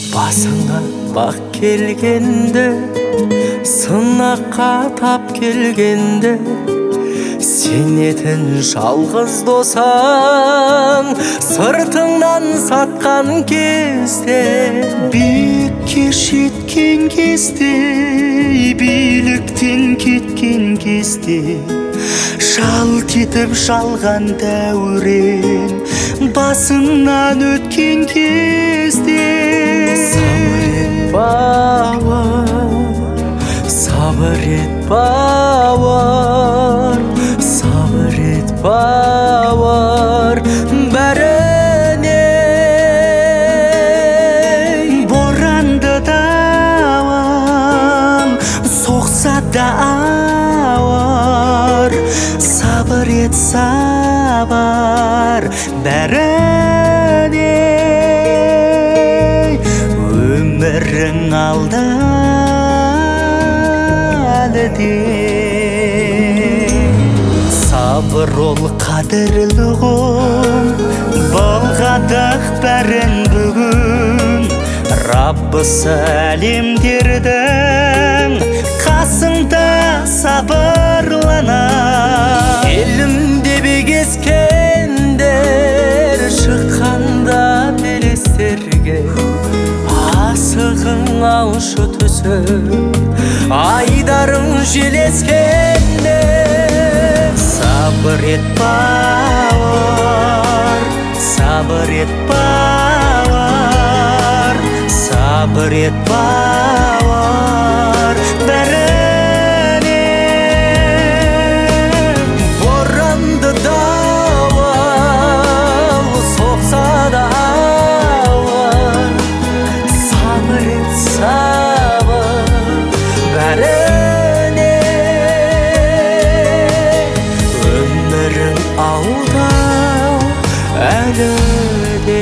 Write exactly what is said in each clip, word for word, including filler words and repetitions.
басыңа бақ келгенде, сынаққа тап келгенде, сенетін жалғыз досаң сыртыңнан сатқан кезде, биікке жеткен кезде, биліктен кеткен кезде, жал кетіп жалған дәурен басыңнан өткен кезде, сабыр ет бауыр, сабыр ет бауыр, сабыр ет бауыр, бәріне боранды дауыл соқса да ауыр, сабыр ет сабыр, бәріне өмірің алда әлі де. Сабыр ол қадірлі ғұм, былғадық бәрін бүгін, Раббысы әлемдердің қасында сабырлана. Елімде бегескендер шыққанда белестерге, асығың алшы түсіп, айдарың желескенде, сабыр ет бауыр, сабыр ет бауыр, сабыр ет бауыр, бәріне боранды дауыл соқса да ауыр, сабыр ет сабыр, бәріне өмірің алда әлі де.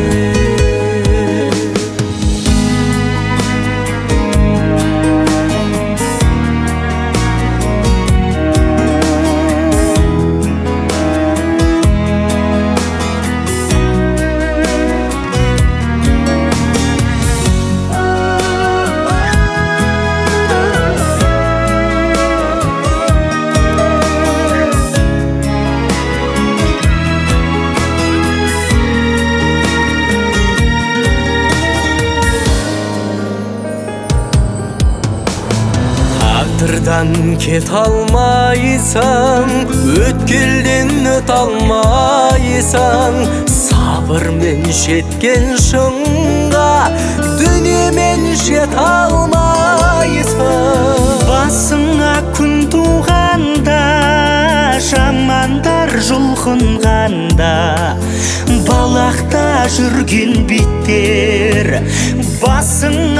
Тағдырдан кет алмайсың, өткелден өт алмайсың, сабырмен жеткен шыңға дүниемен жет алмайсың. Басыңа күн туғанда, жамандар жұлқынғанда, балақта жүрген биттер басыңа